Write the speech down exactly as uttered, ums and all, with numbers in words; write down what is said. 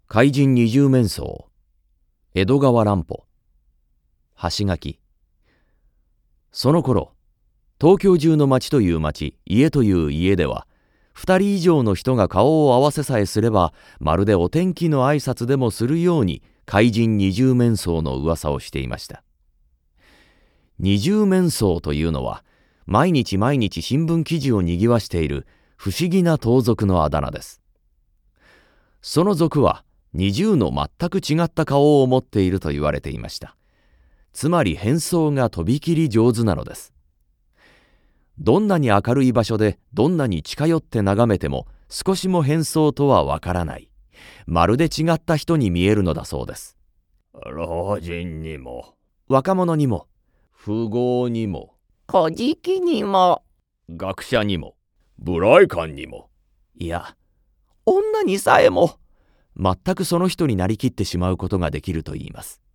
怪人二十面相、江戸川乱歩、橋垣。その頃、東京中の町という町、家という家では、二人以上の人が顔を合わせさえすれば、まるでお天気の挨拶でもするように、怪人二十面相の噂をしていました。二十面相というのは、毎日毎日新聞記事をにぎわしている不思議な盗賊のあだ名です。その賊は、二十の全く違った顔を持っていると言われていました。つまり変装がとびきり上手なのです。どんなに明るい場所でどんなに近寄って眺めても少しも変装とはわからない。まるで違った人に見えるのだそうです。 老人にも若者にも富豪にも小じきにも学者にも無頼漢にも、 いや女にさえも全くその人になりきってしまうことができるといいます。